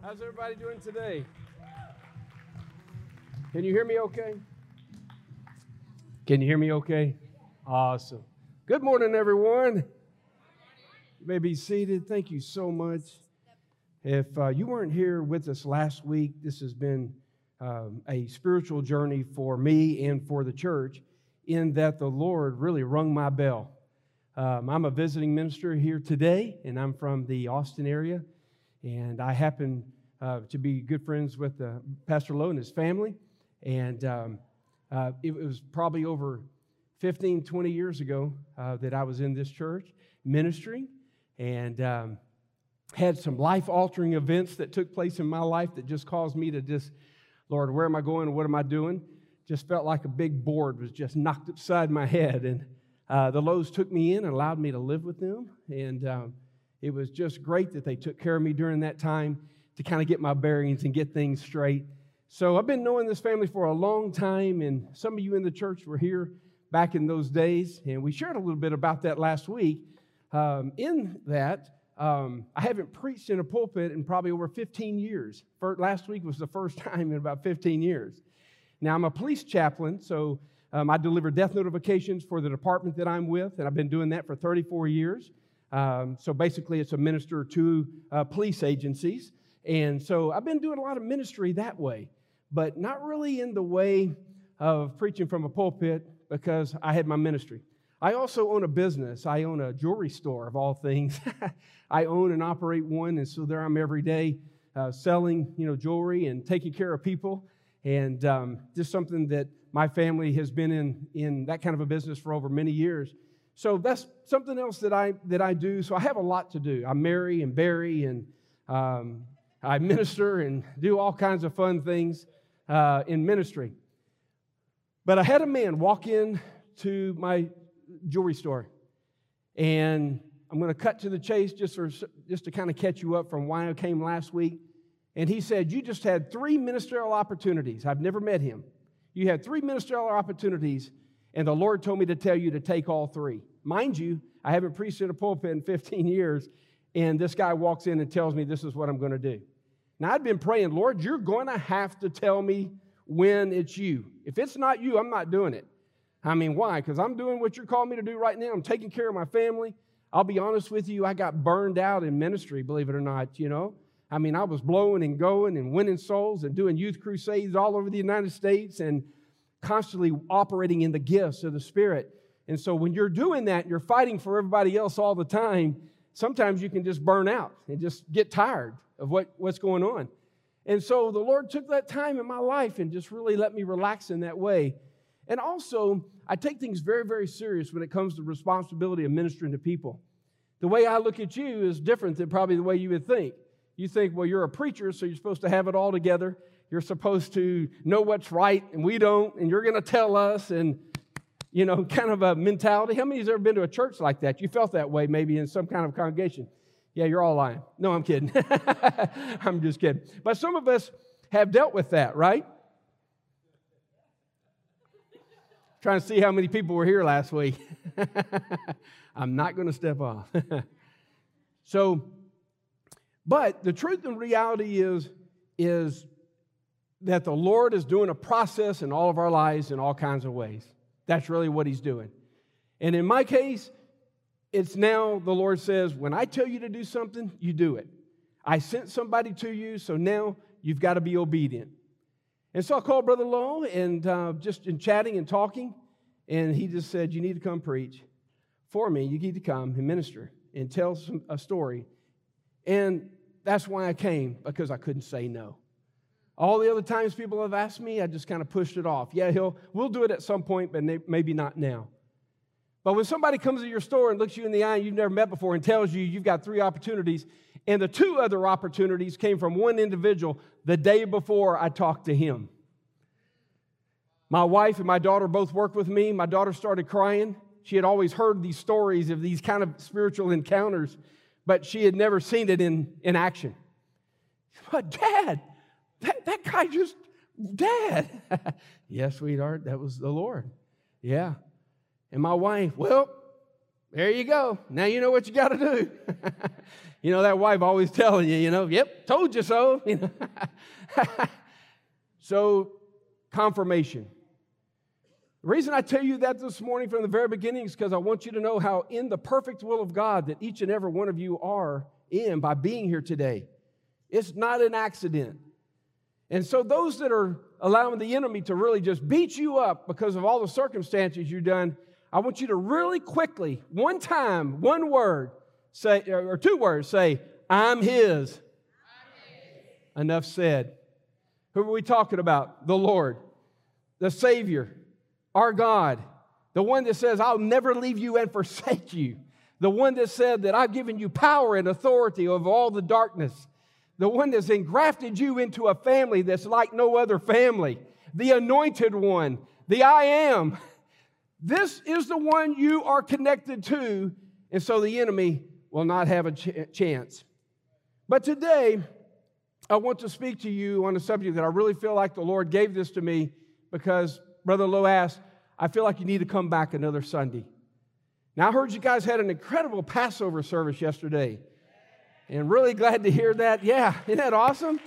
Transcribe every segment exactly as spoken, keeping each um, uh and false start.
How's everybody doing today? Can you hear me okay? Can you hear me okay? Awesome. Good morning, everyone. You may be seated. Thank you so much. If uh, you weren't here with us last week, this has been um, a spiritual journey for me and for the church, in that the Lord really rung my bell. Um, I'm a visiting minister here today, and I'm from the Austin area, and I happen uh, to be good friends with uh, Pastor Lowe and his family, and um, uh, it was probably over fifteen, twenty years ago uh, that I was in this church ministering, and um, had some life-altering events that took place in my life that just caused me to just, Lord, where am I going and what am I doing? Just felt like a big board was just knocked upside my head, and uh, the Lowe's took me in and allowed me to live with them, and um, it was just great that they took care of me during that time to kind of get my bearings and get things straight. So I've been knowing this family for a long time, and some of you in the church were here back in those days, and we shared a little bit about that last week. Um, in that, um, I haven't preached in a pulpit in probably over fifteen years. First, last week was the first time in about fifteen years. Now, I'm a police chaplain, so um, I deliver death notifications for the department that I'm with, and I've been doing that for thirty-four years. Um, so basically, it's a minister to uh, police agencies. And so I've been doing a lot of ministry that way, but not really in the way of preaching from a pulpit, because I had my ministry. I also own a business. I own a jewelry store, of all things. I own and operate one, and so there I'm every day uh, selling, you know, jewelry and taking care of people. And um, just something that my family has been in, in that kind of a business for over many years. So that's something else that I that I do. So I have a lot to do. I marry and bury, and um, I minister and do all kinds of fun things uh, in ministry. But I had a man walk in to my jewelry store, and I'm going to cut to the chase just for just to kind of catch you up from why I came last week. And he said, "You just had three ministerial opportunities." I've never met him. "You had three ministerial opportunities, and the Lord told me to tell you to take all three." Mind you, I haven't preached in a pulpit in fifteen years, and this guy walks in and tells me this is what I'm going to do. Now, I'd been praying, "Lord, you're going to have to tell me when it's you. If it's not you, I'm not doing it." I mean, why? Because I'm doing what you're calling me to do right now. I'm taking care of my family. I'll be honest with you, I got burned out in ministry, believe it or not, you know. I mean, I was blowing and going and winning souls and doing youth crusades all over the United States and constantly operating in the gifts of the Spirit. And so when you're doing that, you're fighting for everybody else all the time, sometimes you can just burn out and just get tired of what, what's going on. And so the Lord took that time in my life and just really let me relax in that way. And also, I take things very, very serious when it comes to the responsibility of ministering to people. The way I look at you is different than probably the way you would think. You think, well, you're a preacher, so you're supposed to have it all together. You're supposed to know what's right, and we don't, and you're going to tell us, and, you know, kind of a mentality. How many has ever been to a church like that? You felt that way maybe in some kind of congregation. Yeah, you're all lying. No, I'm kidding. I'm just kidding. But some of us have dealt with that, right? Trying to see how many people were here last week. I'm not going to step off. So, but the truth and reality is, is that the Lord is doing a process in all of our lives in all kinds of ways. That's really what He's doing. And in my case, it's now the Lord says, when I tell you to do something, you do it. I sent somebody to you, so now you've got to be obedient. And so I called Brother Lowe, and uh, just in chatting and talking, and he just said, "You need to come preach for me. You need to come and minister and tell some, a story." And that's why I came, because I couldn't say no. All the other times people have asked me, I just kind of pushed it off. Yeah, he'll, we'll do it at some point, but maybe not now. But when somebody comes to your store and looks you in the eye and you've never met before and tells you you've got three opportunities, and the two other opportunities came from one individual the day before I talked to him. My wife and my daughter both work with me. My daughter started crying. She had always heard these stories of these kind of spiritual encounters, but she had never seen it in, in action. But Dad, that, that guy just, Dad. Yes, sweetheart, that was the Lord. Yeah. And my wife, well, There you go. Now you know what you got to do. You know, that wife always telling you, you know, yep, told you so. You know? So, confirmation. The reason I tell you that this morning from the very beginning is because I want you to know how in the perfect will of God that each and every one of you are in by being here today. It's not an accident. And so those that are allowing the enemy to really just beat you up because of all the circumstances you've done, I want you to really quickly, one time, one word, say, or two words, say, I'm his. I'm his. Enough said. Who are we talking about? The Lord, the Savior, our God, the one that says, I'll never leave you and forsake you. The one that said that I've given you power and authority over all the darkness. The one that's engrafted you into a family that's like no other family. The anointed one, the I am. This is the one you are connected to, and so the enemy will not have a ch- chance. But today, I want to speak to you on a subject that I really feel like the Lord gave this to me because Brother Lowe asked, I feel like you need to come back another Sunday. Now, I heard you guys had an incredible Passover service yesterday, and really glad to hear that. Yeah, isn't that awesome?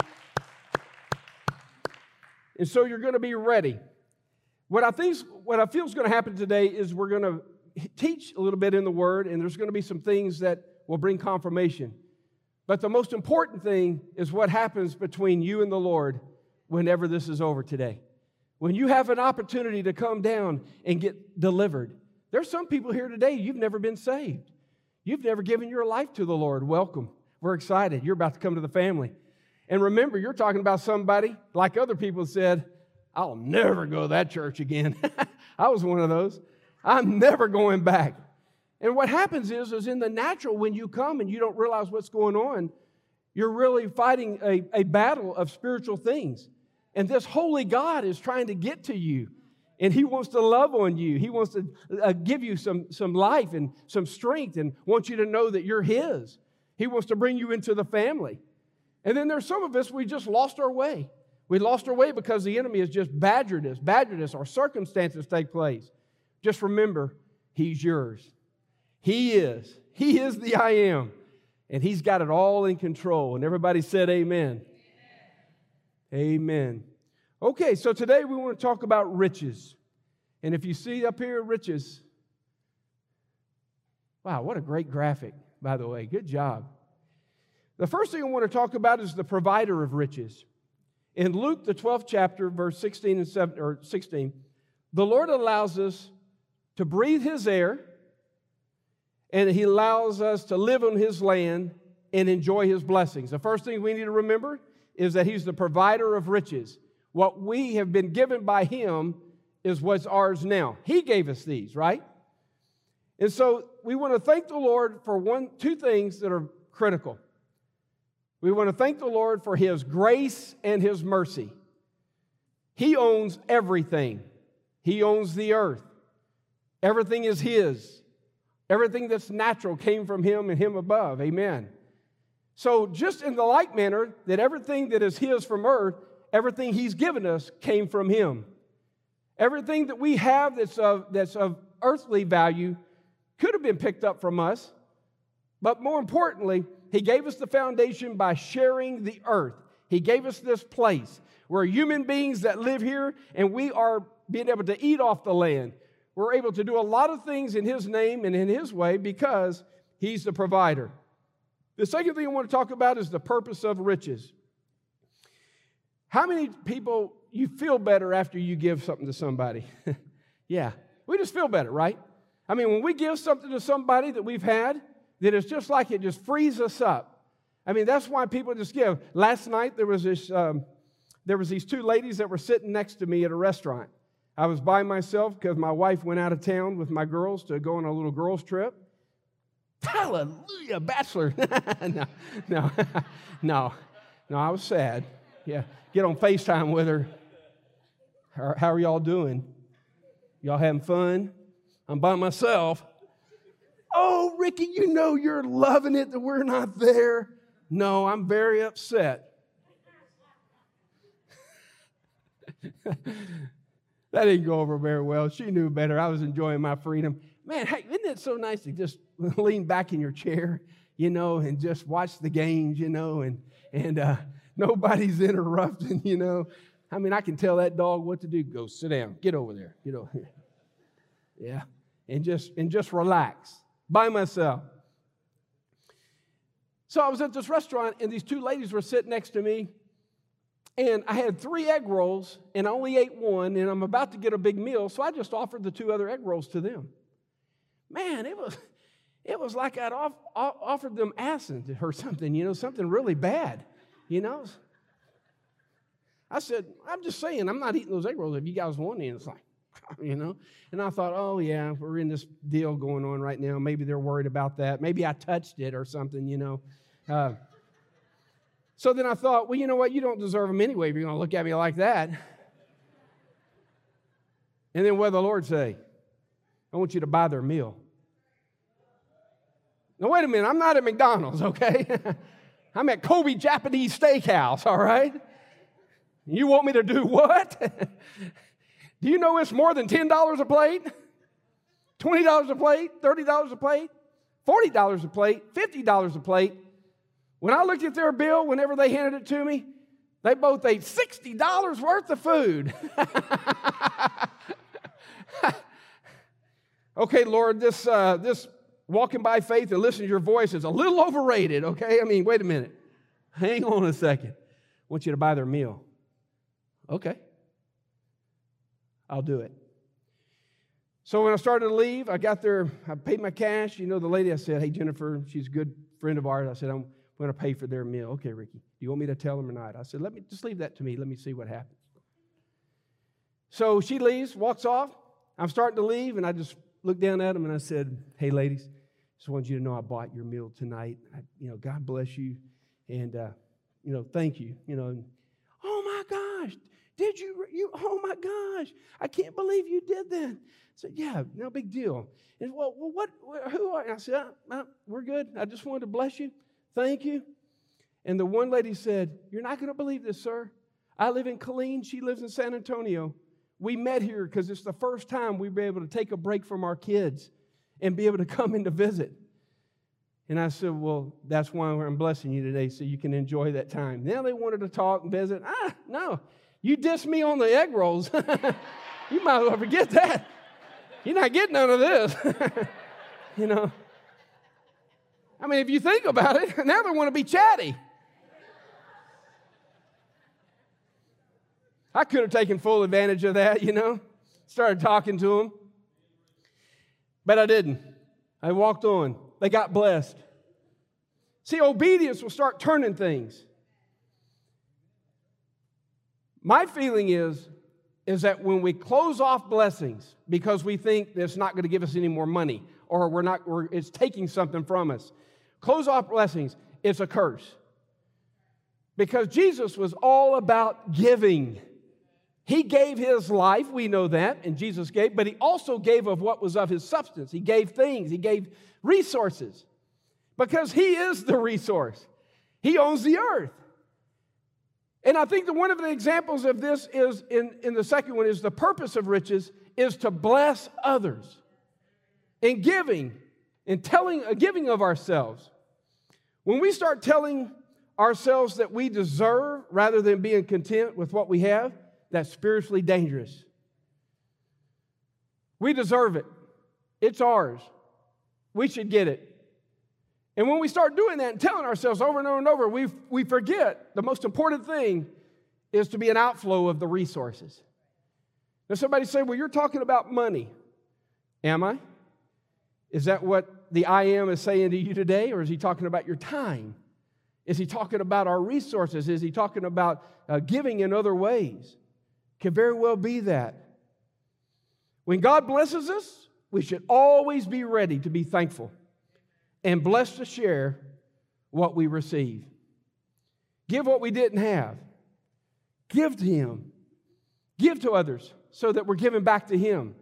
And so you're going to be ready. What I think, what I feel is going to happen today is we're going to teach a little bit in the Word, and there's going to be some things that will bring confirmation. But the most important thing is what happens between you and the Lord whenever this is over today. When you have an opportunity to come down and get delivered. There's some people here today, you've never been saved. You've never given your life to the Lord. Welcome. We're excited. You're about to come to the family. And remember, you're talking about somebody, like other people said, I'll never go to that church again. I was one of those. I'm never going back. And what happens is, is in the natural, when you come and you don't realize what's going on, you're really fighting a, a battle of spiritual things. And this holy God is trying to get to you. And He wants to love on you. He wants to uh, give you some, some life and some strength and wants you to know that you're His. He wants to bring you into the family. And then there's some of us, we just lost our way. We lost our way because the enemy has just badgered us, badgered us. Our circumstances take place. Just remember, He's yours. He is. He is the I am. And He's got it all in control. And everybody said amen. Amen. Amen. Okay, so today we want to talk about riches. And if you see up here, riches. Wow, what a great graphic, by the way. Good job. The first thing I want to talk about is the provider of riches. In Luke, the twelfth chapter, verse sixteen and seven, or sixteen, the Lord allows us to breathe His air, and He allows us to live on His land and enjoy His blessings. The first thing we need to remember is that He's the provider of riches. What we have been given by Him is what's ours now. He gave us these, right? And so we want to thank the Lord for one, two things that are critical. We want to thank the Lord for His grace and His mercy. He owns everything. He owns the earth. Everything is His. Everything that's natural came from Him and Him above. Amen. So just in the like manner that everything that is His from earth, everything He's given us came from Him. Everything that we have that's of, that's of earthly value could have been picked up from us. But more importantly, He gave us the foundation by sharing the earth. He gave us this place. We're human beings that live here, and we are being able to eat off the land. We're able to do a lot of things in His name and in His way because He's the provider. The second thing I want to talk about is the purpose of riches. How many people, you feel better after you give something to somebody? Yeah, we just feel better, right? I mean, when we give something to somebody that we've had, that it's just like it just frees us up. I mean, that's why people just give. Last night, there was this, um, there was these two ladies that were sitting next to me at a restaurant. I was by myself because my wife went out of town with my girls to go on a little girls' trip. Hallelujah, bachelor. no, no, no, no, I was sad. Yeah, get on FaceTime with her. How, how are y'all doing? Y'all having fun? I'm by myself. Oh, Ricky, you know you're loving it that we're not there. No, I'm very upset. That didn't go over very well. She knew better. I was enjoying my freedom. man, hey, isn't it so nice to just lean back in your chair, you know, and just watch the games, you know, and, and uh, nobody's interrupting, you know. I mean, I can tell that dog what to do. Go sit down. Get over there. Get over here. Yeah. And just, and just relax by myself. So I was at this restaurant, and these two ladies were sitting next to me, and I had three egg rolls, and I only ate one, and I'm about to get a big meal, so I just offered the two other egg rolls to them. Man, it was, it was like I'd off, offered them acid or something, you know, something really bad, you know. I said, I'm just saying, I'm not eating those egg rolls if you guys want any. And it's like, you know. And I thought, oh, yeah, we're in this deal going on right now. Maybe they're worried about that. Maybe I touched it or something, you know. Uh, so then I thought, well, you know what? You don't deserve them anyway if you're going to look at me like that. And then what did the Lord say? I want you to buy their meal. Now, wait a minute. I'm not at McDonald's, okay? I'm at Kobe Japanese Steakhouse, all right? You want me to do what? Do you know it's more than ten dollars a plate? twenty dollars a plate? thirty dollars a plate? forty dollars a plate? fifty dollars a plate? When I looked at their bill, whenever they handed it to me, they both ate sixty dollars worth of food. Okay, Lord, this, uh, this walking by faith and listening to your voice is a little overrated, okay? I mean, wait a minute. Hang on a second. I want you to buy their meal. Okay. I'll do it. So when I started to leave, I got there, I paid my cash. You know, the lady, I said, hey, Jennifer, she's a good friend of ours. I said, I'm going to pay for their meal. Okay, Ricky, do you want me to tell them or not? I said, let me just leave that to me. Let me see what happens. So she leaves, walks off. I'm starting to leave, and I just looked down at them, and I said, hey, ladies, just wanted you to know I bought your meal tonight. I, you know, God bless you, and, uh, you know, thank you. You know, and, oh, my gosh. Did you, you, oh my gosh, I can't believe you did that. I said, yeah, no big deal. And well, well what, who are you? I said, uh, uh, we're good. I just wanted to bless you. Thank you. And the one lady said, you're not going to believe this, sir. I live in Killeen. She lives in San Antonio. We met here because it's the first time we've been able to take a break from our kids and be able to come in to visit. And I said, well, that's why I'm blessing you today, so you can enjoy that time. Now they wanted to talk and visit. Ah, no. You dissed me on the egg rolls. You might as well forget that. You're not getting none of this. You know. I mean, if you think about it, now they want to be chatty. I could have taken full advantage of that, you know. Started talking to them. But I didn't. I walked on. They got blessed. See, obedience will start turning things. My feeling is, is that when we close off blessings because we think that it's not going to give us any more money or we're not, we're, it's taking something from us, close off blessings, it's a curse. Because Jesus was all about giving. He gave his life, we know that, and Jesus gave, but he also gave of what was of his substance. He gave things, he gave resources. Because he is the resource. He owns the earth. And I think that one of the examples of this is, in, in the second one, is the purpose of riches is to bless others. In giving, in telling, uh, giving of ourselves. When we start telling ourselves that we deserve rather than being content with what we have, that's spiritually dangerous. We deserve it. It's ours. We should get it. And when we start doing that and telling ourselves over and over and over, we, we forget the most important thing is to be an outflow of the resources. Now somebody say, well, you're talking about money. Am I? Is that what the I am is saying to you today, or is he talking about your time? Is he talking about our resources? Is he talking about uh, giving in other ways? Can very well be that. When God blesses us, we should always be ready to be thankful and blessed to share what we receive. Give what we didn't have. Give to him. Give to others so that we're giving back to him.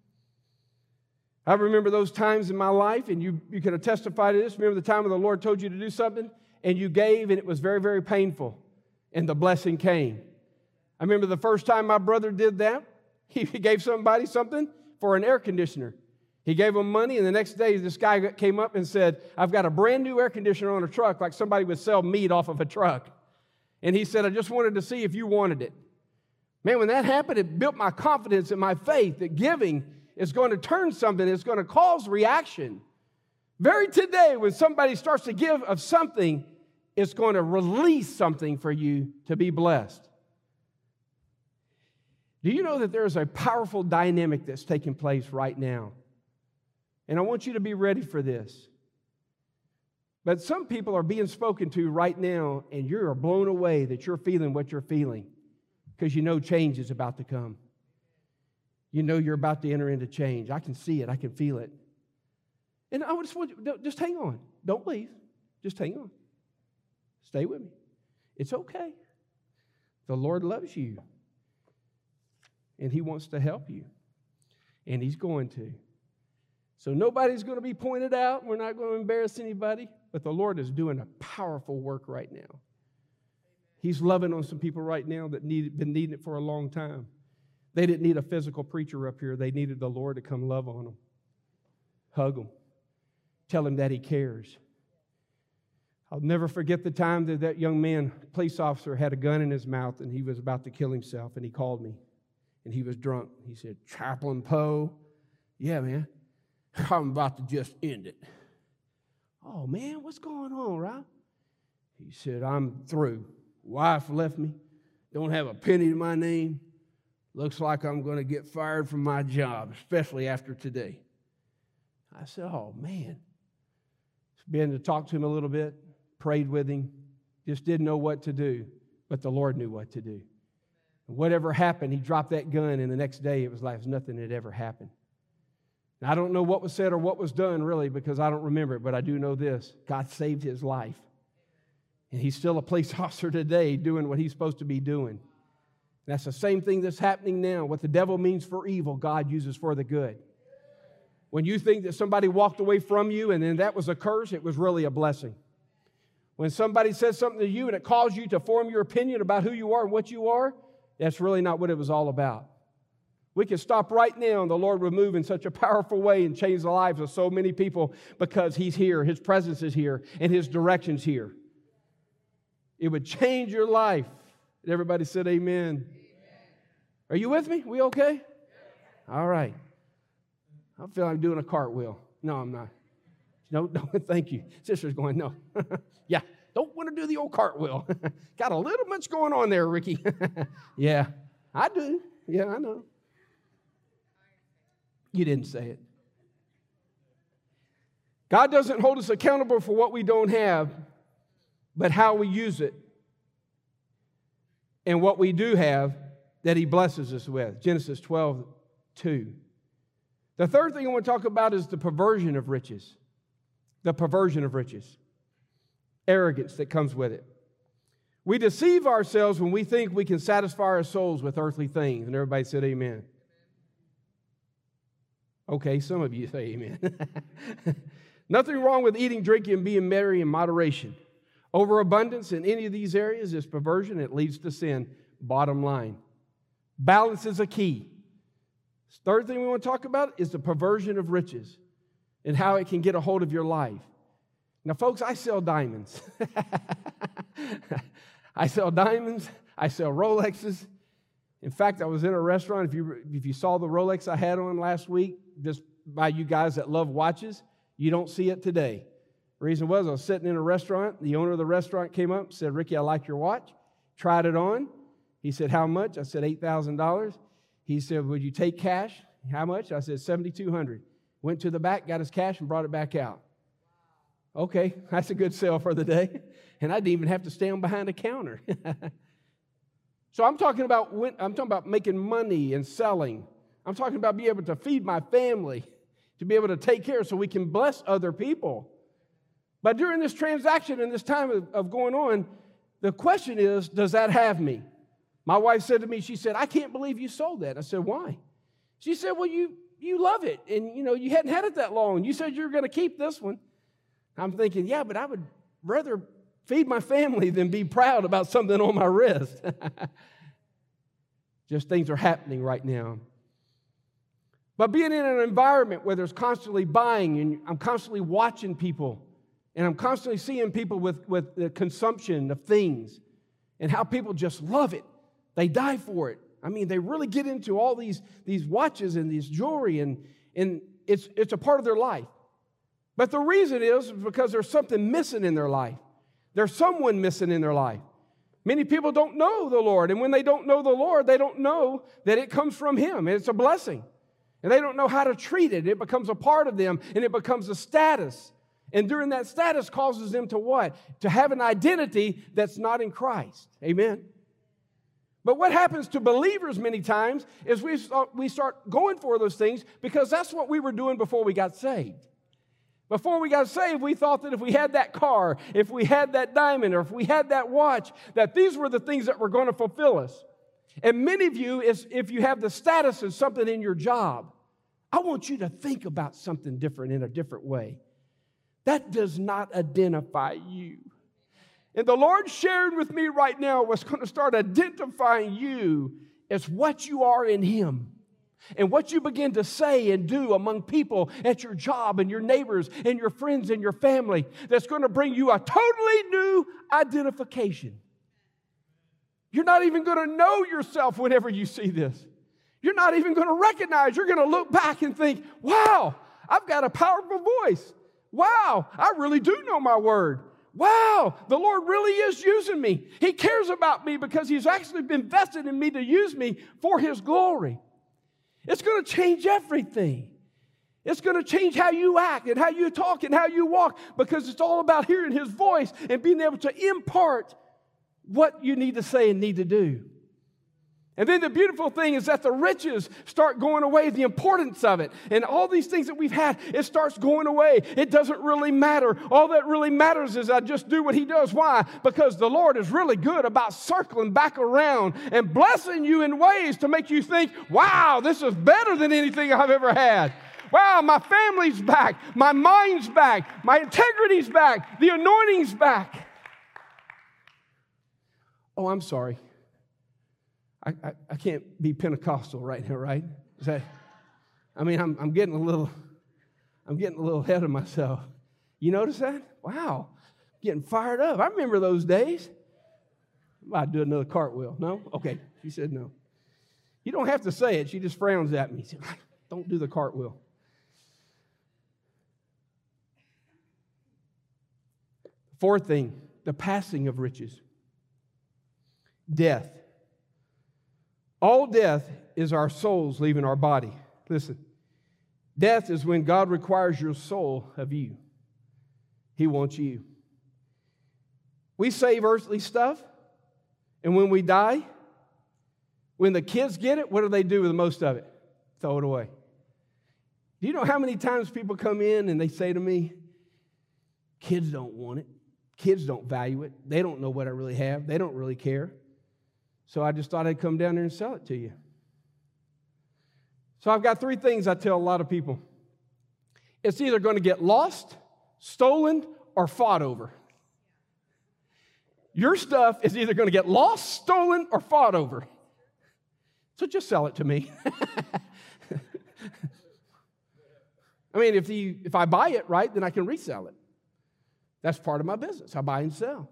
I remember those times in my life, and you, you can testify to this. Remember the time when the Lord told you to do something, and you gave, and it was very, very painful, and the blessing came. I remember the first time my brother did that. He gave somebody something for an air conditioner. He gave him money, and the next day this guy came up and said, I've got a brand new air conditioner on a truck, like somebody would sell meat off of a truck. And he said, I just wanted to see if you wanted it. Man, when that happened, it built my confidence and my faith that giving is going to turn something. It's going to cause reaction. Very today, when somebody starts to give of something, it's going to release something for you to be blessed. Do you know that there is a powerful dynamic that's taking place right now? And I want you to be ready for this. But some people are being spoken to right now, and you are blown away that you're feeling what you're feeling because you know change is about to come. You know you're about to enter into change. I can see it. I can feel it. And I just want you, just hang on. Don't leave. Just hang on. Stay with me. It's okay. The Lord loves you, and He wants to help you, and He's going to. So nobody's going to be pointed out. We're not going to embarrass anybody. But the Lord is doing a powerful work right now. He's loving on some people right now that need been needing it for a long time. They didn't need a physical preacher up here. They needed the Lord to come love on them. Hug them. Tell him that He cares. I'll never forget the time that that young man, police officer, had a gun in his mouth and he was about to kill himself, and he called me. And he was drunk. He said, Chaplain Poe, yeah, man. I'm about to just end it. Oh, man, what's going on, Rob? He said, I'm through. Wife left me. Don't have a penny to my name. Looks like I'm going to get fired from my job, especially after today. I said, oh, man. Began to talk to him a little bit, prayed with him, just didn't know what to do, but the Lord knew what to do. And whatever happened, he dropped that gun, and the next day it was like nothing had ever happened. Now, I don't know what was said or what was done, really, because I don't remember it, but I do know this. God saved his life. And he's still a police officer today doing what he's supposed to be doing. And that's the same thing that's happening now. What the devil means for evil, God uses for the good. When you think that somebody walked away from you and then that was a curse, it was really a blessing. When somebody says something to you and it caused you to form your opinion about who you are and what you are, that's really not what it was all about. We can stop right now and the Lord would move in such a powerful way and change the lives of so many people because He's here, His presence is here, and His direction's here. It would change your life. Everybody said amen. Amen. Are you with me? We okay? All right. I feel like I'm doing a cartwheel. No, I'm not. No, no, thank you. Sister's going, no. Yeah, don't want to do the old cartwheel. Got a little much going on there, Ricky. Yeah, I do. Yeah, I know. You didn't say it. God doesn't hold us accountable for what we don't have, but how we use it and what we do have that He blesses us with. Genesis twelve two. The third thing I want to talk about is the perversion of riches. The perversion of riches. Arrogance that comes with it. We deceive ourselves when we think we can satisfy our souls with earthly things. And everybody said amen. Okay, some of you say amen. Nothing wrong with eating, drinking, and being merry in moderation. Overabundance in any of these areas is perversion. It leads to sin. Bottom line. Balance is a key. Third thing we want to talk about is the perversion of riches and how it can get a hold of your life. Now, folks, I sell diamonds. I sell diamonds. I sell Rolexes. In fact, I was in a restaurant. If you, if you saw the Rolex I had on last week, just by you guys that love watches, you don't see it today. The reason was I was sitting in a restaurant. The owner of the restaurant came up and said, Ricky, I like your watch. Tried it on. He said, how much? I said, eight thousand dollars. He said, would you take cash? How much? I said, seven thousand two hundred dollars. Went to the back, got his cash, and brought it back out. Okay, that's a good sale for the day. And I didn't even have to stand behind a counter. So I'm talking about I'm talking about making money and selling. I'm talking about being able to feed my family, to be able to take care so we can bless other people. But during this transaction and this time of, of going on, the question is, does that have me? My wife said to me, she said, I can't believe you sold that. I said, why? She said, well, you you love it, and you know you hadn't had it that long. You said you were going to keep this one. I'm thinking, yeah, but I would rather feed my family than be proud about something on my wrist. Just things are happening right now. But being in an environment where there's constantly buying and I'm constantly watching people and I'm constantly seeing people with, with the consumption of things and how people just love it. They die for it. I mean, they really get into all these, these watches and these jewelry, and, and it's, it's a part of their life. But the reason is because there's something missing in their life. There's someone missing in their life. Many people don't know the Lord, and when they don't know the Lord, they don't know that it comes from Him, and it's a blessing. And they don't know how to treat it. It becomes a part of them, and it becomes a status. And during that status causes them to what? To have an identity that's not in Christ. Amen? But what happens to believers many times is we start, we start going for those things because that's what we were doing before we got saved. Before we got saved, we thought that if we had that car, if we had that diamond, or if we had that watch, that these were the things that were going to fulfill us. And many of you, is if you have the status of something in your job, I want you to think about something different in a different way. That does not identify you. And the Lord shared with me right now what's going to start identifying you as what you are in Him. And what you begin to say and do among people at your job and your neighbors and your friends and your family, that's going to bring you a totally new identification. You're not even going to know yourself whenever you see this. You're not even going to recognize. You're going to look back and think, wow, I've got a powerful voice. Wow, I really do know my word. Wow, the Lord really is using me. He cares about me because He's actually been vested in me to use me for His glory. It's going to change everything. It's going to change how you act and how you talk and how you walk, because it's all about hearing His voice and being able to impart what you need to say and need to do. And then the beautiful thing is that the riches start going away, the importance of it. And all these things that we've had, it starts going away. It doesn't really matter. All that really matters is I just do what He does. Why? Because the Lord is really good about circling back around and blessing you in ways to make you think, wow, this is better than anything I've ever had. Wow, my family's back. My mind's back. My integrity's back. The anointing's back. Oh, I'm sorry. I, I, I can't be Pentecostal right now, right? Is that, I mean, I'm, I'm getting a little, I'm getting a little ahead of myself. You notice that? Wow, getting fired up. I remember those days. I'm about to do another cartwheel. No? Okay, she said no. You don't have to say it. She just frowns at me. She said, don't do the cartwheel. Fourth thing, the passing of riches. Death. All death is our souls leaving our body. Listen, death is when God requires your soul of you. He wants you. We save earthly stuff, and when we die, when the kids get it, what do they do with most of it? Throw it away. Do you know how many times people come in and they say to me, kids don't want it. Kids don't value it. They don't know what I really have. They don't really care. So I just thought I'd come down there and sell it to you. So I've got three things I tell a lot of people. It's either going to get lost, stolen, or fought over. Your stuff is either going to get lost, stolen, or fought over. So just sell it to me. I mean, if, the, if I buy it, right, then I can resell it. That's part of my business. I buy and sell.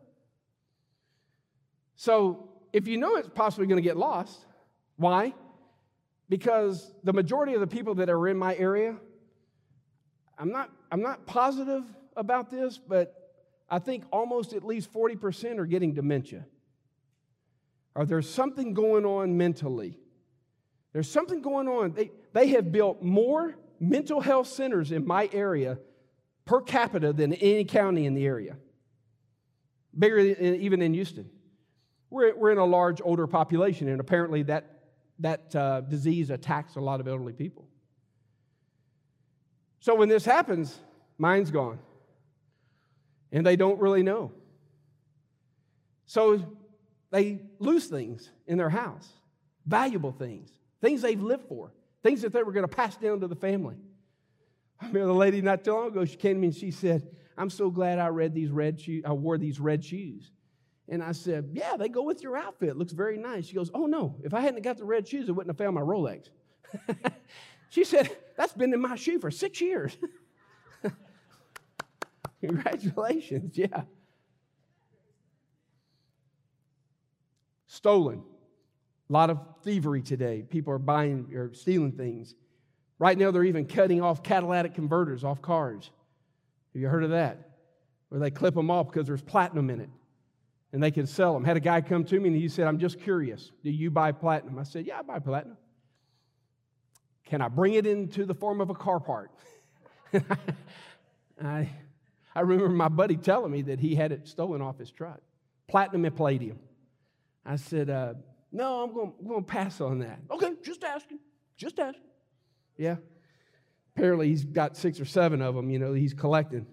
So if you know it's possibly going to get lost, why? Because the majority of the people that are in my area, I'm not, I'm not positive about this, but I think almost at least forty percent are getting dementia. Or there's something going on mentally. There's something going on. They, they have built more mental health centers in my area per capita than any county in the area. Bigger than, even in Houston. We're, we're in a large older population, and apparently that, that uh, disease attacks a lot of elderly people. So when this happens, mine's gone. And they don't really know. So they lose things in their house, valuable things, things they've lived for, things that they were going to pass down to the family. I remember the lady not too long ago, she came to me and she said, I'm so glad I read these red shoes, I wore these red shoes. And I said, yeah, they go with your outfit. It looks very nice. She goes, oh, no. If I hadn't got the red shoes, I wouldn't have found my Rolex. She said, that's been in my shoe for six years. Congratulations, yeah. Stolen. A lot of thievery today. People are buying or stealing things. Right now, they're even cutting off catalytic converters off cars. Have you heard of that? Where they clip them off because there's platinum in it, and they can sell them. Had a guy come to me, and he said, I'm just curious. Do you buy platinum? I said, yeah, I buy platinum. Can I bring it into the form of a car part? I, I remember my buddy telling me that he had it stolen off his truck. Platinum and palladium. I said, uh, no, I'm going I'm going to pass on that. Okay, just asking. Just asking. Yeah. Apparently he's got six or seven of them, you know, he's collecting.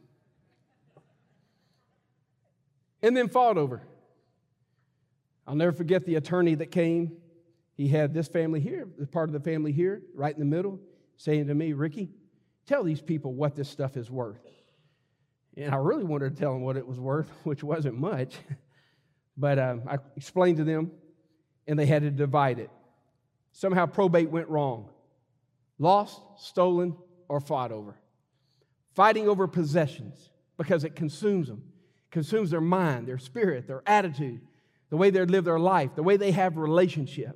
And then fought over. I'll never forget the attorney that came. He had this family here, the part of the family here, right in the middle, saying to me, Ricky, tell these people what this stuff is worth. And I really wanted to tell them what it was worth, which wasn't much. But um, I explained to them, and they had to divide it. Somehow probate went wrong. Lost, stolen, or fought over. Fighting over possessions because it consumes them. Consumes their mind, their spirit, their attitude, the way they live their life, the way they have relationship.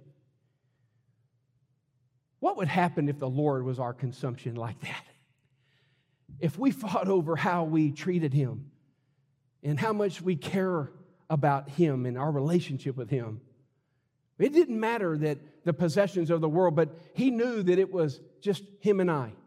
What would happen if the Lord was our consumption like that? If we fought over how we treated Him and how much we care about Him and our relationship with Him. It didn't matter that the possessions of the world, but He knew that it was just Him and I.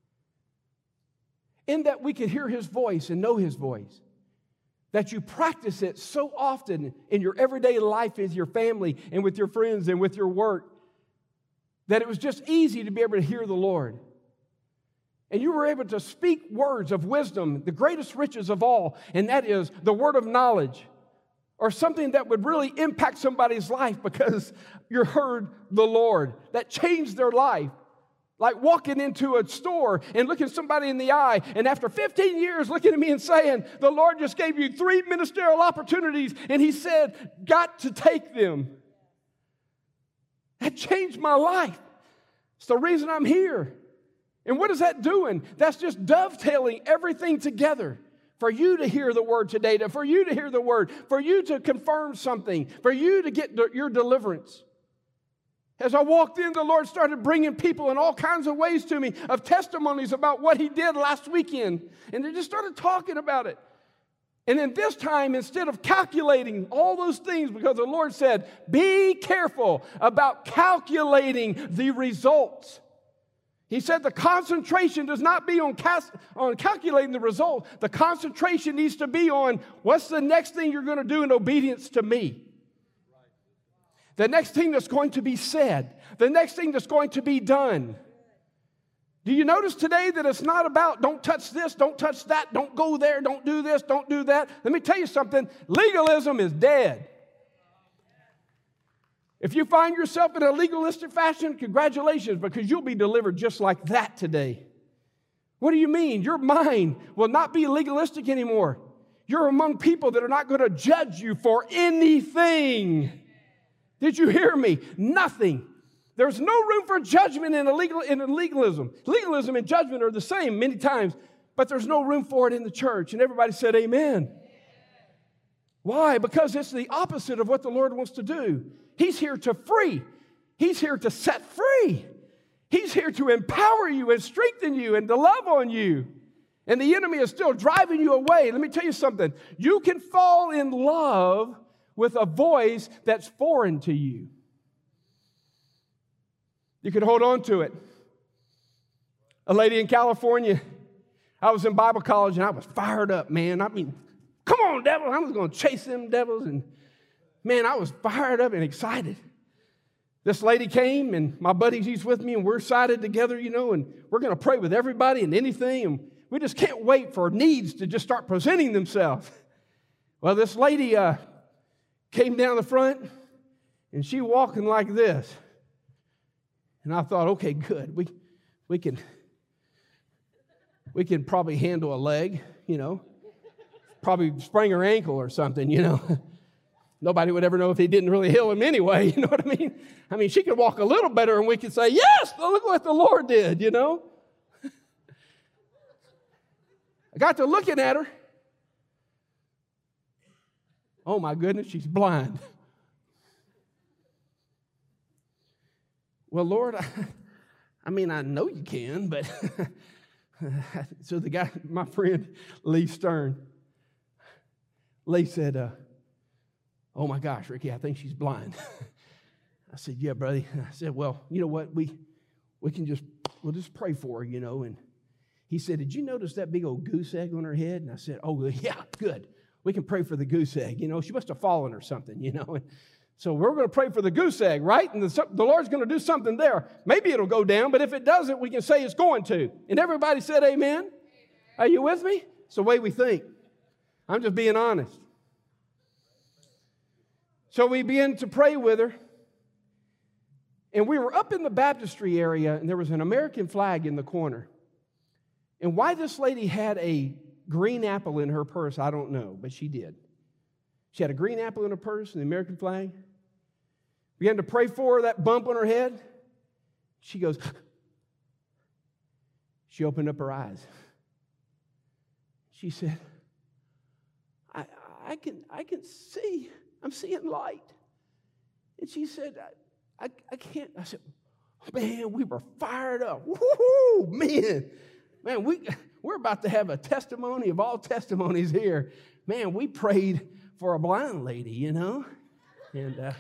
In that we could hear His voice and know His voice. That you practice it so often in your everyday life with your family and with your friends and with your work, that it was just easy to be able to hear the Lord. And you were able to speak words of wisdom, the greatest riches of all, and that is the word of knowledge, or something that would really impact somebody's life because you heard the Lord, that changed their life. Like walking into a store and looking somebody in the eye, and after fifteen years looking at me and saying, the Lord just gave you three ministerial opportunities, and He said, got to take them. That changed my life. It's the reason I'm here. And what is that doing? That's just dovetailing everything together. For you to hear the word today, to, for you to hear the word, for you to confirm something, for you to get de- your deliverance. As I walked in, the Lord started bringing people in all kinds of ways to me of testimonies about what He did last weekend. And they just started talking about it. And then this time, instead of calculating all those things, because the Lord said, be careful about calculating the results. He said the concentration does not be on, cas- on calculating the result. The concentration needs to be on what's the next thing you're going to do in obedience to me. The next thing that's going to be said. The next thing that's going to be done. Do you notice today that it's not about don't touch this, don't touch that, don't go there, don't do this, don't do that? Let me tell you something. Legalism is dead. If you find yourself in a legalistic fashion, congratulations, because you'll be delivered just like that today. What do you mean? Your mind will not be legalistic anymore. You're among people that are not going to judge you for anything. Did you hear me? Nothing. There's no room for judgment in, illegal, in legalism. Legalism and judgment are the same many times, but there's no room for it in the church. And everybody said amen. Why? Because it's the opposite of what the Lord wants to do. He's here to free. He's here to set free. He's here to empower you and strengthen you and to love on you. And the enemy is still driving you away. Let me tell you something. You can fall in love with a voice that's foreign to you. You can hold on to it. A lady in California, I was in Bible college and I was fired up, man. I mean, come on, devil. I was going to chase them devils. And man, I was fired up and excited. This lady came and my buddy, he's with me and we're sided together, you know, and we're going to pray with everybody and anything. And we just can't wait for needs to just start presenting themselves. Well, this lady uh, came down the front and she walking like this. And I thought, okay, good. We we can we can probably handle a leg, you know. Probably sprain her ankle or something, you know. nobody would ever know if he didn't really heal him anyway. You know what I mean? I mean, she could walk a little better and we could say, yes, look what the Lord did, you know. I got to looking at her. Oh, my goodness, she's blind. Well, Lord, I, I mean, I know you can, but so the guy, my friend Lee Stern, Lee said, uh, oh, my gosh, Ricky, I think she's blind. I said, yeah, buddy. I said, well, you know what? We we can just, we'll just pray for her, you know. And he said, did you notice that big old goose egg on her head? And I said, oh, yeah, good. We can pray for the goose egg. You know, she must have fallen or something, you know. And so we're going to pray for the goose egg, right? And the, the Lord's going to do something there. Maybe it'll go down, but if it doesn't, we can say it's going to. And everybody said amen. Amen. Are you with me? It's the way we think. I'm just being honest. So we began to pray with her. And we were up in the baptistry area, and there was an American flag in the corner. And why this lady had a green apple in her purse, I don't know, but she did. She had a green apple in her purse and the American flag. We began to pray for her, that bump on her head. She goes, she opened up her eyes. She said, I, I can I can see, I'm seeing light. And she said, I, I, I can't. I said, man, we were fired up. Woo-hoo, man. Man, we, we're about to have a testimony of all testimonies here. Man, we prayed for a blind lady, you know. And, uh,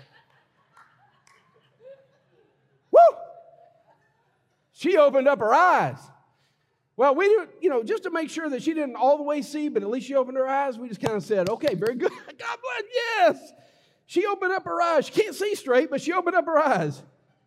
woo! She opened up her eyes. Well, we, you know, just to make sure that she didn't all the way see, but at least she opened her eyes, we just kind of said, okay, very good. God bless, yes. She opened up her eyes. She can't see straight, but she opened up her eyes.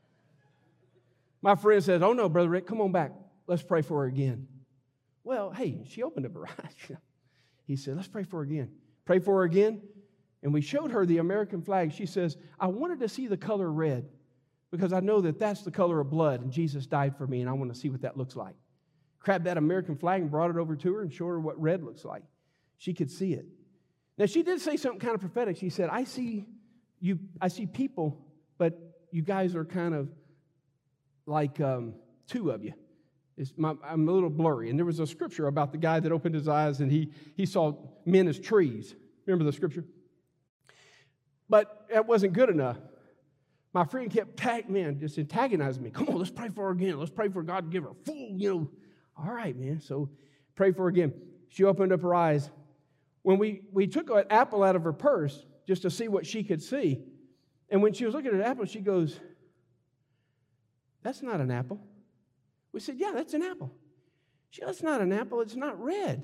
My friend says, oh, no, Brother Rick, come on back. Let's pray for her again. Well, hey, she opened up her eyes. He said, let's pray for her again. Pray for her again. And we showed her the American flag. She says, I wanted to see the color red because I know that that's the color of blood and Jesus died for me and I want to see what that looks like. Grabbed that American flag and brought it over to her and showed her what red looks like. She could see it. Now, she did say something kind of prophetic. She said, I see you, I see people, but you guys are kind of like um, two of you. It's my, I'm a little blurry. And there was a scripture about the guy that opened his eyes and he, he saw men as trees. Remember the scripture? But that wasn't good enough. My friend kept tag, man, just antagonizing me. Come on, let's pray for her again. Let's pray for God to give her full, you know. All right, man. So pray for her again. She opened up her eyes. When we, we took an apple out of her purse just to see what she could see, and when she was looking at the apple, she goes, that's not an apple. We said, yeah, that's an apple. She goes, that's not an apple. It's not red.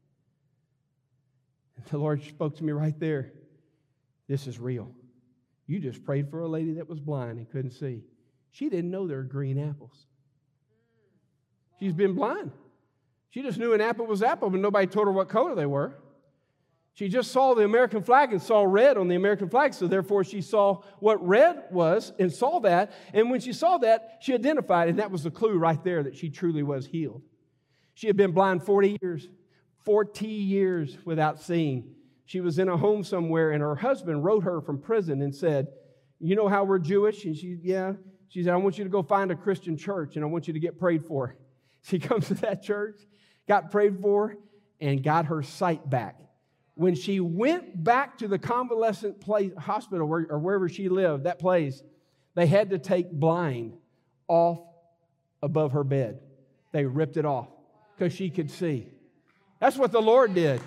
And the Lord spoke to me right there. This is real. You just prayed for a lady that was blind and couldn't see. She didn't know there were green apples. She's been blind. She just knew an apple was apple, but nobody told her what color they were. She just saw the American flag and saw red on the American flag, so therefore she saw what red was and saw that. And when she saw that, she identified, and that was the clue right there that she truly was healed. She had been blind forty years, forty years without seeing. She was in a home somewhere, and her husband wrote her from prison and said, you know how we're Jewish? And she, yeah. She said, I want you to go find a Christian church, and I want you to get prayed for. She comes to that church, got prayed for, and got her sight back. When she went back to the convalescent place, hospital where, or wherever she lived, that place, they had to take blind off above her bed. They ripped it off because she could see. That's what the Lord did.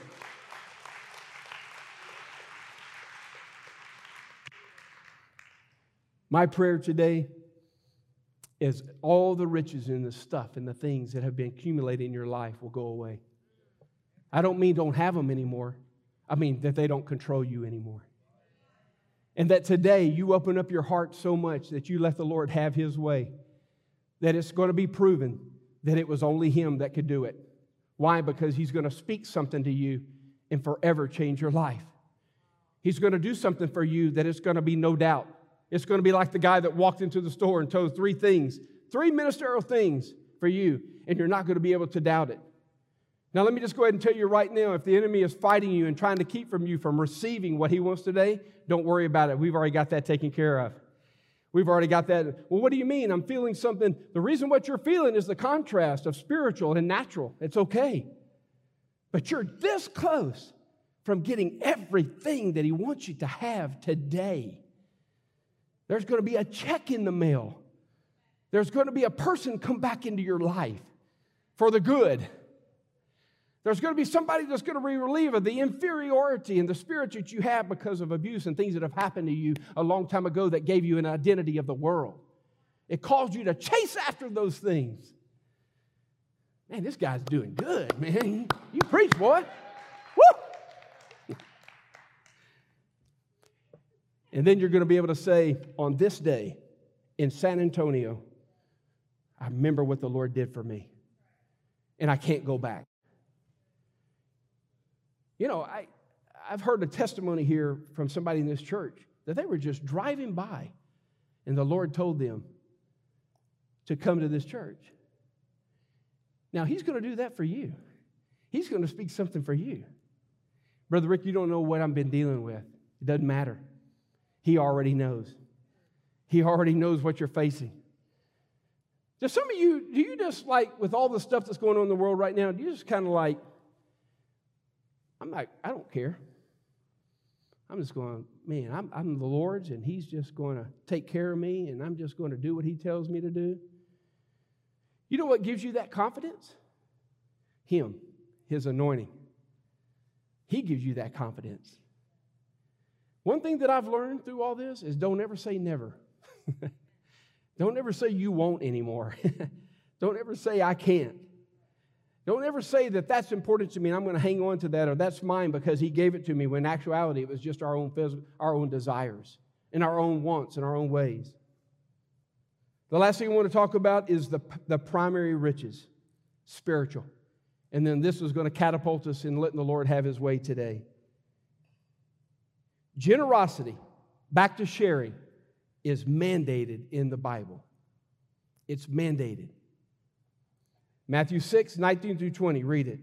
My prayer today is all the riches and the stuff and the things that have been accumulated in your life will go away. I don't mean don't have them anymore. I mean that they don't control you anymore. And that today you open up your heart so much that you let the Lord have His way, that it's going to be proven that it was only Him that could do it. Why? Because He's going to speak something to you and forever change your life. He's going to do something for you that it's going to be no doubt. It's going to be like the guy that walked into the store and told three things, three ministerial things for you, and you're not going to be able to doubt it. Now, let me just go ahead and tell you right now, if the enemy is fighting you and trying to keep from you from receiving what he wants today, don't worry about it. We've already got that taken care of. We've already got that. Well, what do you mean? I'm feeling something. The reason what you're feeling is the contrast of spiritual and natural. It's okay. But you're this close from getting everything that he wants you to have today. There's going to be a check in the mail. There's going to be a person come back into your life for the good. There's going to be somebody that's going to be relieved of the inferiority and the spirit that you have because of abuse and things that have happened to you a long time ago that gave you an identity of the world. It caused you to chase after those things. Man, this guy's doing good, man. You preach, boy. Woo! And then you're going to be able to say, on this day in San Antonio, I remember what the Lord did for me, and I can't go back. You know, I, I've heard a testimony here from somebody in this church that they were just driving by, and the Lord told them to come to this church. Now, he's going to do that for you. He's going to speak something for you. Brother Rick, you don't know what I've been dealing with. It doesn't matter. He already knows. He already knows what you're facing. Just some of you, do you just like, with all the stuff that's going on in the world right now, do you just kind of like, I'm like, I don't care. I'm just going, man, I'm, I'm the Lord's, and he's just going to take care of me, and I'm just going to do what he tells me to do. You know what gives you that confidence? Him, his anointing. He gives you that confidence. One thing that I've learned through all this is don't ever say never. Don't ever say you won't anymore. Don't ever say I can't. Don't ever say that that's important to me and I'm going to hang on to that or that's mine because he gave it to me, when in actuality it was just our own phys- our own desires and our own wants and our own ways. The last thing I want to talk about is the, the primary riches, spiritual. And then this is going to catapult us in letting the Lord have his way today. Generosity, back to sharing, is mandated in the Bible. It's mandated. Matthew six, nineteen through twenty, read it.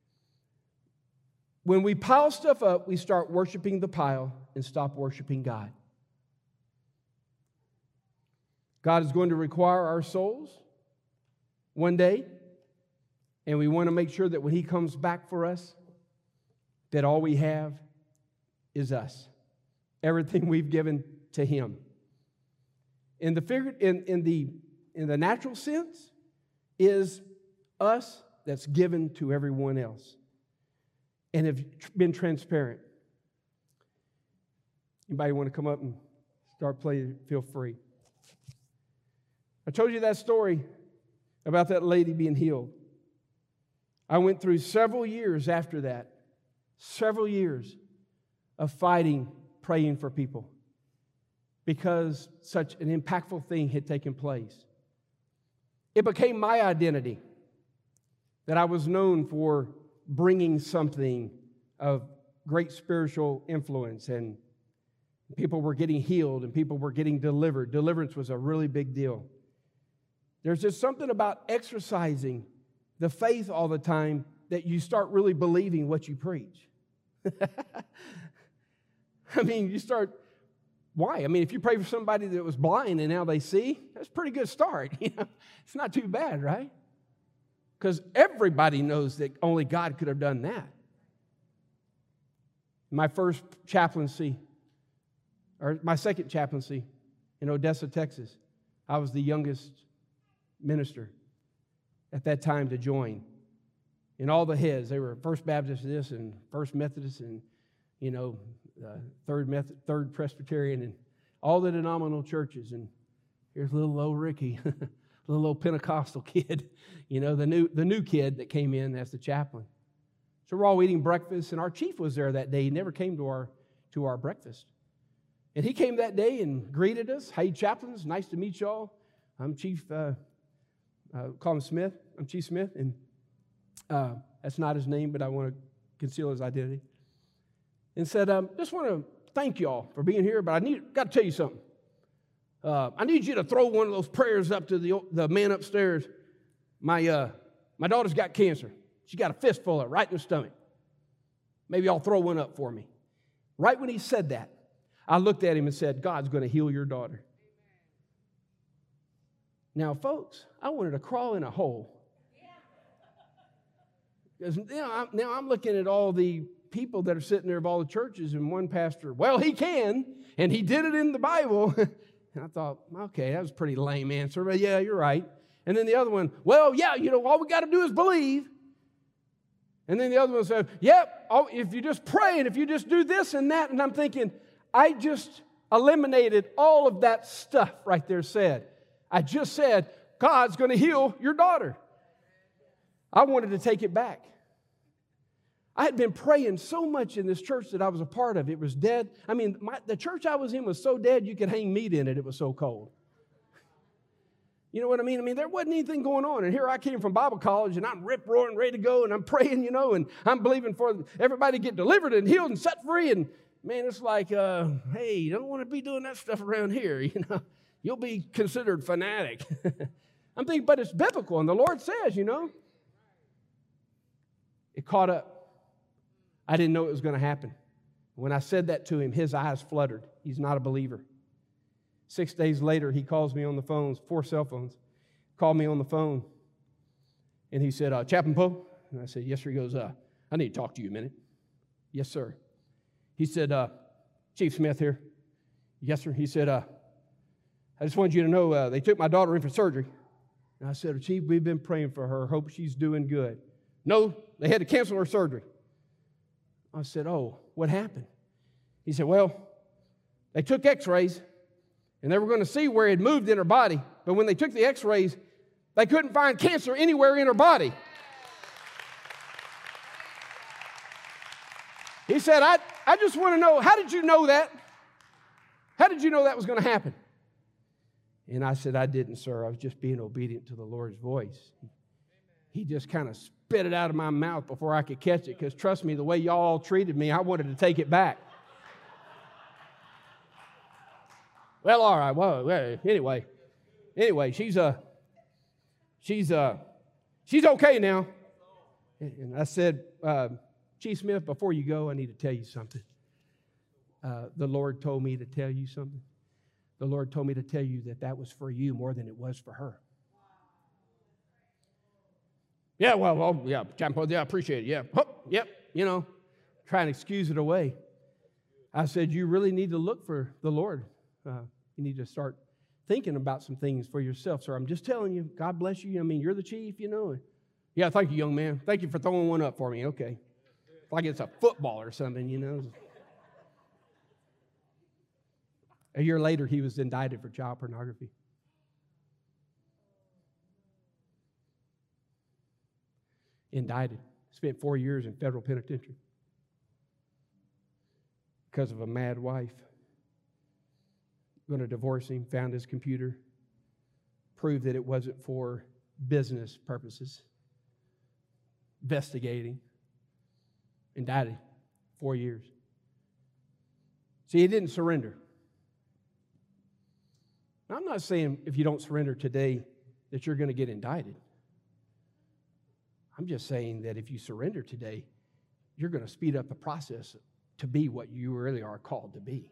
When we pile stuff up, we start worshiping the pile and stop worshiping God. God is going to require our souls one day, and we want to make sure that when he comes back for us, that all we have is us. Everything we've given to him. In the figure, in, in the in the natural sense, is us that's given to everyone else and have been transparent. Anybody want to come up and start playing? Feel free. I told you that story about that lady being healed. I went through several years after that, several years of fighting, praying for people because such an impactful thing had taken place. It became my identity that I was known for bringing something of great spiritual influence, and people were getting healed and people were getting delivered. Deliverance was a really big deal. There's just something about exercising the faith all the time that you start really believing what you preach. I mean, you start, why? I mean, if you pray for somebody that was blind and now they see, that's a pretty good start. You know, it's not too bad, right? Because everybody knows that only God could have done that. My first chaplaincy, or my second chaplaincy in Odessa, Texas, I was the youngest minister at that time to join. And all the heads, they were First Baptist this and First Methodist and, you know, uh, Third Method, Third Presbyterian and all the denominational churches. And here's little old Ricky, little old Pentecostal kid, you know, the new the new kid that came in as the chaplain. So we're all eating breakfast, and our chief was there that day. He never came to our to our breakfast. And he came that day and greeted us. Hey, chaplains, nice to meet y'all. I'm Chief, uh, uh, call him Smith. I'm Chief Smith, and uh, that's not his name, but I want to conceal his identity. And said, um, just want to thank y'all for being here, but I need got to tell you something. Uh, I need you to throw one of those prayers up to the the man upstairs. My uh, my daughter's got cancer. She got a fistful of it right in her stomach. Maybe I'll throw one up for me. Right when he said that, I looked at him and said, God's going to heal your daughter. Now, folks, I wanted to crawl in a hole. Because now I'm, now I'm looking at all the people that are sitting there of all the churches, and one pastor, well, he can, and he did it in the Bible. And I thought, okay, that was a pretty lame answer, but yeah, you're right. And then the other one, well, yeah, you know, all we got to do is believe. And then the other one said, yep, oh, if you just pray and if you just do this and that. And I'm thinking, I just eliminated all of that stuff right there said. I just said, God's going to heal your daughter. I wanted to take it back. I had been praying so much in this church that I was a part of. It was dead. I mean, my, the church I was in was so dead you could hang meat in it. It was so cold. You know what I mean? I mean, there wasn't anything going on. And here I came from Bible college, and I'm rip-roaring, ready to go, and I'm praying, you know, and I'm believing for everybody to get delivered and healed and set free. And, man, it's like, uh, hey, you don't want to be doing that stuff around here, you know. You'll be considered fanatic. I'm thinking, but it's biblical, and the Lord says, you know. It caught up. I didn't know it was going to happen. When I said that to him, his eyes fluttered. He's not a believer. Six days later, he calls me on the phones, four cell phones, called me on the phone, and he said, uh, Chaplain Poe? And I said, yes, sir. He goes, uh, I need to talk to you a minute. Yes, sir. He said, uh, Chief Smith here. Yes, sir. He said, uh, I just wanted you to know uh, they took my daughter in for surgery. And I said, Chief, we've been praying for her. Hope she's doing good. No, they had to cancel her surgery. I said, oh, what happened? He said, well, they took x-rays, and they were going to see where it moved in her body. But when they took the x-rays, they couldn't find cancer anywhere in her body. He said, I, I just want to know, how did you know that? How did you know that was going to happen? And I said, I didn't, sir. I was just being obedient to the Lord's voice. He just kind of spit it out of my mouth before I could catch it, because trust me, the way y'all all treated me, I wanted to take it back. Well, all right. Well, well anyway, anyway, she's uh, she's uh, she's okay now. And I said, uh, Chief Smith, before you go, I need to tell you something. Uh, the Lord told me to tell you something. The Lord told me to tell you that that was for you more than it was for her. Yeah, well, well yeah, yeah, I appreciate it. Yeah, oh, yep, you know, try and excuse it away. I said, you really need to look for the Lord. Uh, you need to start thinking about some things for yourself, sir. I'm just telling you, God bless you. I mean, you're the chief, you know. Yeah, thank you, young man. Thank you for throwing one up for me. Okay. It's like it's a football or something, you know. A year later, he was indicted for child pornography. Indicted. Spent four years in federal penitentiary because of a mad wife. Going to divorce him, found his computer, proved that it wasn't for business purposes. Investigating. Indicted. Four years. See, he didn't surrender. I'm not saying if you don't surrender today that you're going to get indicted. I'm just saying that if you surrender today, you're going to speed up the process to be what you really are called to be.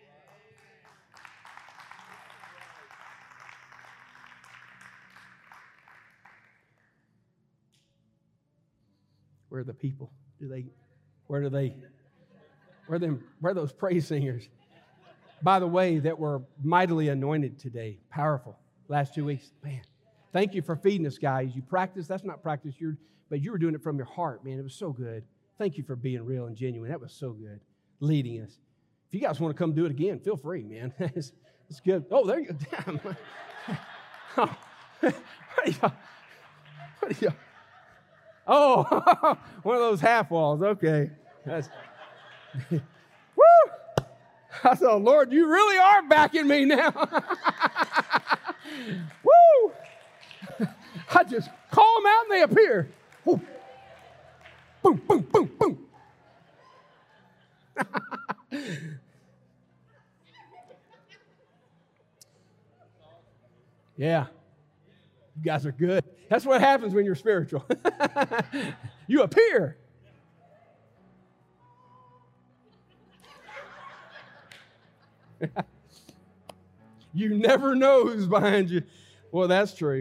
Where are the people? Do they? Where do they? Where are them? Where are those praise singers? By the way, that were mightily anointed today. Powerful. Last two weeks. Man, thank you for feeding us, guys. You practice. That's not practice. You're, but you were doing it from your heart, man. It was so good. Thank you for being real and genuine. That was so good. Leading us. If you guys want to come do it again, feel free, man. it's, it's good. Oh, there you go. Damn. Oh, what are y'all? What are y'all? Oh, one of those half walls. Okay. That's, woo! I thought, Lord, you really are backing me now. Woo! I just call them out and they appear. Woo. Boom, boom, boom, boom. Yeah. You guys are good. That's what happens when you're spiritual. You appear. You never know who's behind you. Well, that's true.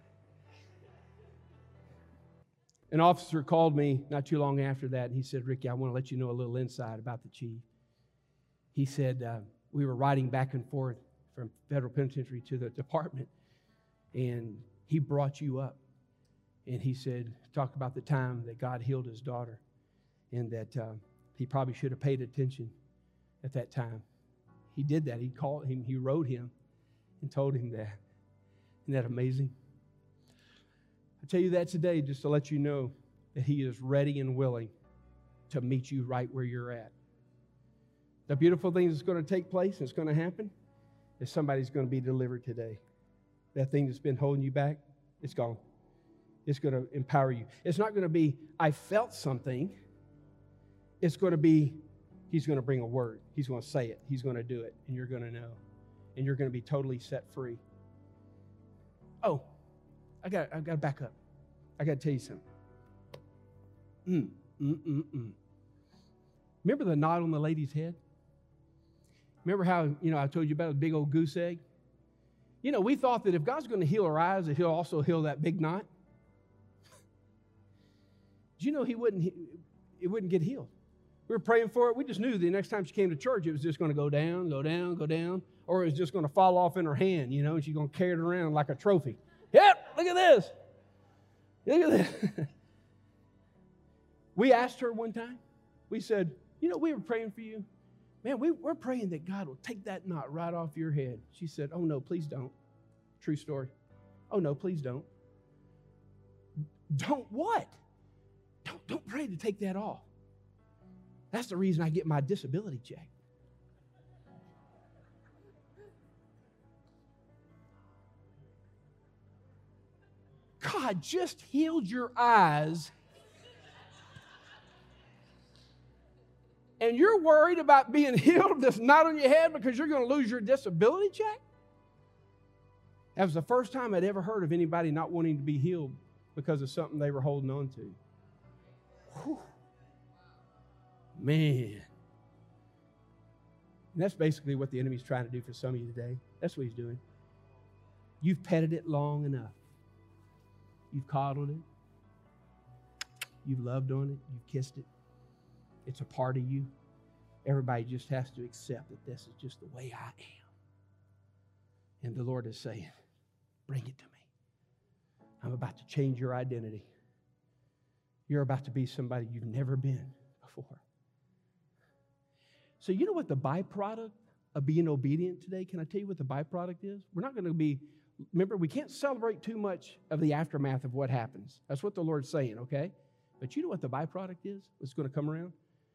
An officer called me not too long after that, and he said, Ricky, I want to let you know a little insight about the chief. He said, uh, we were riding back and forth from federal penitentiary to the department, and he brought you up. And he said, talked about the time that God healed his daughter, and that uh, he probably should have paid attention at that time. He did that. He called him, he wrote him and told him that. Isn't that amazing? I tell you that today just to let you know that he is ready and willing to meet you right where you're at. The beautiful thing that's going to take place and it's going to happen is somebody's going to be delivered today. That thing that's been holding you back, it's gone. It's going to empower you. It's not going to be, I felt something. It's going to be, he's going to bring a word. He's going to say it. He's going to do it. And you're going to know. And you're going to be totally set free. Oh, I got I got to back up. I got to tell you something. Mm, mm, mm, mm. Remember the knot on the lady's head? Remember how, you know, I told you about the big old goose egg? You know, we thought that if God's going to heal her eyes, that he'll also heal that big knot. Did you know he wouldn't, it wouldn't get healed? We were praying for it. We just knew the next time she came to church, it was just going to go down, go down, go down, or it was just going to fall off in her hand, you know, and she's going to carry it around like a trophy. Yep, look at this. Look at this. We asked her one time, we said, you know, we were praying for you. Man, we, we're praying that God will take that knot right off your head. She said, oh, no, please don't. True story. Oh, no, please don't. Don't what? Don't, don't pray to take that off. That's the reason I get my disability check. God just healed your eyes, and you're worried about being healed that's not on your head because you're going to lose your disability check? That was the first time I'd ever heard of anybody not wanting to be healed because of something they were holding on to. Whew. Man. And that's basically what the enemy's trying to do for some of you today. That's what he's doing. You've petted it long enough. You've coddled it. You've loved on it. You've kissed it. It's a part of you. Everybody just has to accept that this is just the way I am. And the Lord is saying, bring it to me. I'm about to change your identity. You're about to be somebody you've never been before. So you know what the byproduct of being obedient today? Can I tell you what the byproduct is? We're not going to be, remember, we can't celebrate too much of the aftermath of what happens. That's what the Lord's saying, okay? But you know what the byproduct is? What's going to come around?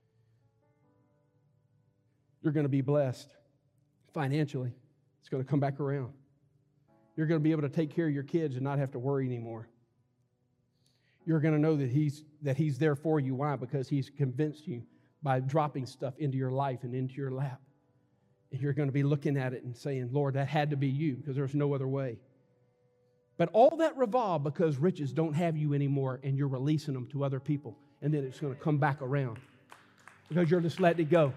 You're going to be blessed financially. It's going to come back around. You're going to be able to take care of your kids and not have to worry anymore. You're going to know that he's, that he's there for you. Why? Because he's convinced you by dropping stuff into your life and into your lap. And you're going to be looking at it and saying, Lord, that had to be you because there's no other way. But all that revolved because riches don't have you anymore and you're releasing them to other people. And then it's going to come back around because you're just letting it go.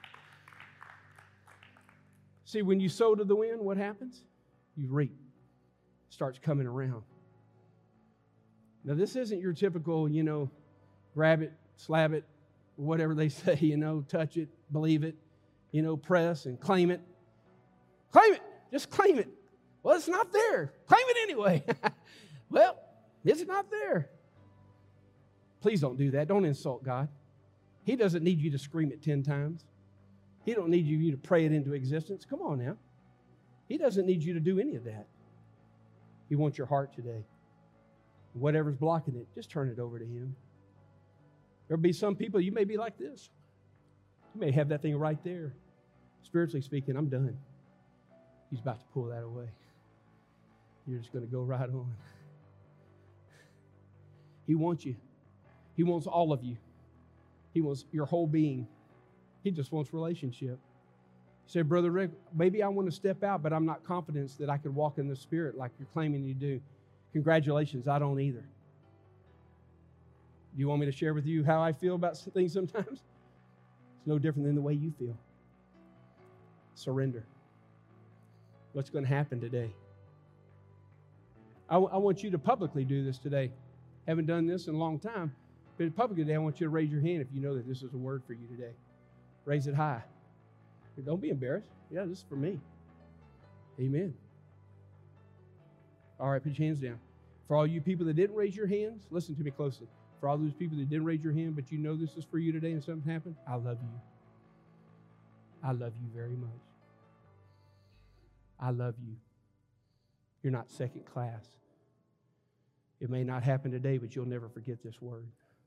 See, when you sow to the wind, what happens? You reap. It starts coming around. Now, this isn't your typical, you know, grab it, slab it, whatever they say, you know, touch it, believe it, you know, press and claim it. Claim it. Just claim it. Well, it's not there. Claim it anyway. Well, it's not there. Please don't do that. Don't insult God. He doesn't need you to scream it ten times. He don't need you to pray it into existence. Come on now. He doesn't need you to do any of that. He wants your heart today. Whatever's blocking it, just turn it over to him. There'll be some people, you may be like this. You may have that thing right there. Spiritually speaking, I'm done. He's about to pull that away. You're just going to go right on. He wants you. He wants all of you. He wants your whole being. He just wants relationship. He said, Brother Rick, maybe I want to step out, but I'm not confident that I could walk in the Spirit like you're claiming you do. Congratulations, I don't either. Do you want me to share with you how I feel about things sometimes? It's no different than the way you feel. Surrender. What's going to happen today? I, w- I want you to publicly do this today. Haven't done this in a long time, but publicly today I want you to raise your hand if you know that this is a word for you today. Raise it high. Don't be embarrassed. Yeah, this is for me. Amen. All right, put your hands down. For all you people that didn't raise your hands, listen to me closely. For all those people that didn't raise your hand, but you know this is for you today and something happened, I love you. I love you very much. I love you. You're not second class. It may not happen today, but you'll never forget this word.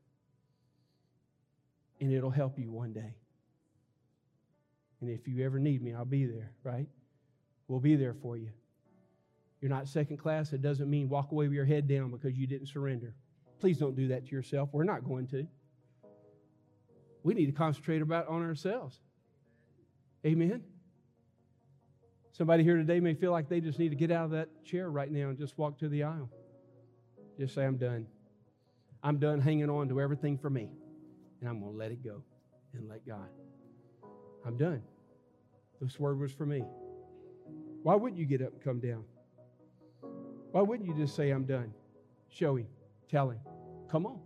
And it'll help you one day. And if you ever need me, I'll be there, right? We'll be there for you. You're not second class. It doesn't mean walk away with your head down because you didn't surrender. Please don't do that to yourself. We're not going to. We need to concentrate about on ourselves. Amen? Somebody here today may feel like they just need to get out of that chair right now and just walk to the aisle. Just say, I'm done. I'm done hanging on to everything for me. And I'm going to let it go and let God. I'm done. This word was for me. Why wouldn't you get up and come down? Why wouldn't you just say, I'm done? Show him. Tell him. Come on.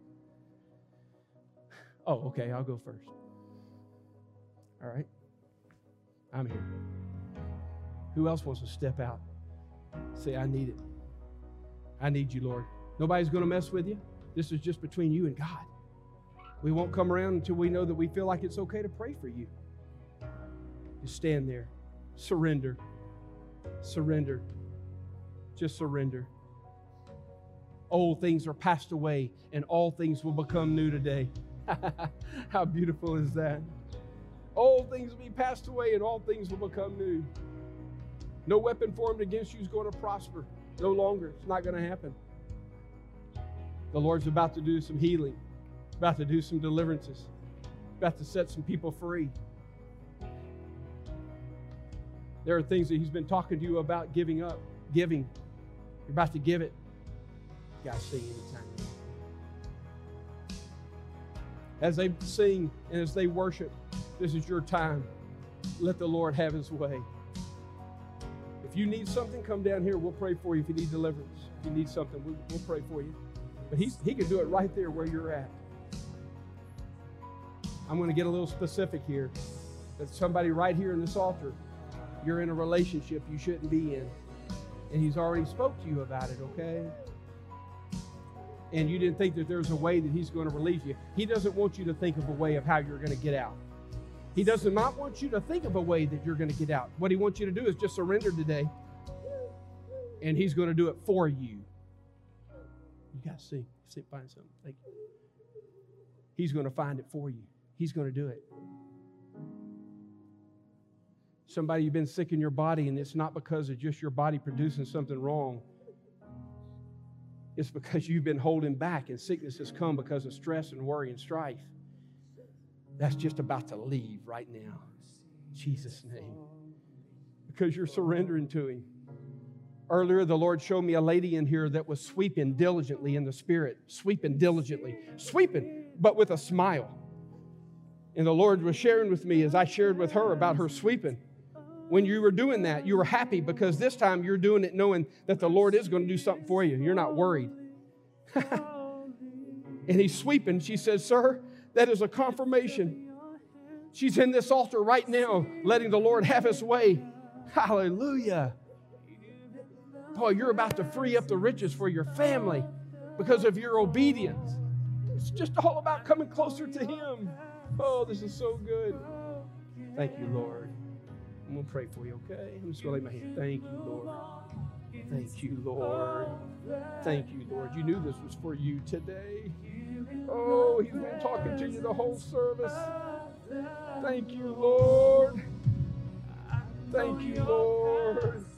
Oh, okay, I'll go first. All right. I'm here. Who else wants to step out? Say, I need it. I need you, Lord. Nobody's going to mess with you. This is just between you and God. We won't come around until we know that we feel like it's okay to pray for you. Just stand there. Surrender. Surrender. Just surrender. Old things are passed away, and all things will become new today. How beautiful is that? Old things will be passed away, and all things will become new. No weapon formed against you is going to prosper. No longer. It's not going to happen. The Lord's about to do some healing, about to do some deliverances, about to set some people free. There are things that He's been talking to you about giving up, giving. You're about to give it. You guys sing anytime. As they sing and as they worship, this is your time. Let the Lord have His way. If you need something, come down here. We'll pray for you. If you need deliverance, if you need something, we'll, we'll pray for you. But he's, He can do it right there where you're at. I'm going to get a little specific here. That somebody right here in this altar, you're in a relationship you shouldn't be in. And He's already spoke to you about it, okay? And you didn't think that there's a way that He's going to release you. He doesn't want you to think of a way of how you're going to get out. He does not want you to think of a way that you're going to get out. What He wants you to do is just surrender today. And He's going to do it for you. You got to see. See, find something. Thank you. He's going to find it for you. He's going to do it. Somebody, you've been sick in your body, and it's not because of just your body producing something wrong. It's because you've been holding back, and sickness has come because of stress and worry and strife. That's just about to leave right now. In Jesus' name. Because you're surrendering to Him. Earlier, the Lord showed me a lady in here that was sweeping diligently in the Spirit. Sweeping diligently. Sweeping, but with a smile. And the Lord was sharing with me as I shared with her about her sweeping. When you were doing that, you were happy because this time you're doing it knowing that the Lord is going to do something for you. You're not worried. And He's sweeping. She says, sir, that is a confirmation. She's in this altar right now, letting the Lord have His way. Hallelujah. Boy, you're about to free up the riches for your family because of your obedience. It's just all about coming closer to Him. Oh, this is so good. Thank you, Lord. I'm going to pray for you, okay? I'm just going to lay my hand. Thank you, Lord. Thank you, Lord. Thank you, Lord. You knew this was for you today. Oh, He's been talking to you the whole service. Thank you, Lord. Thank you, Lord.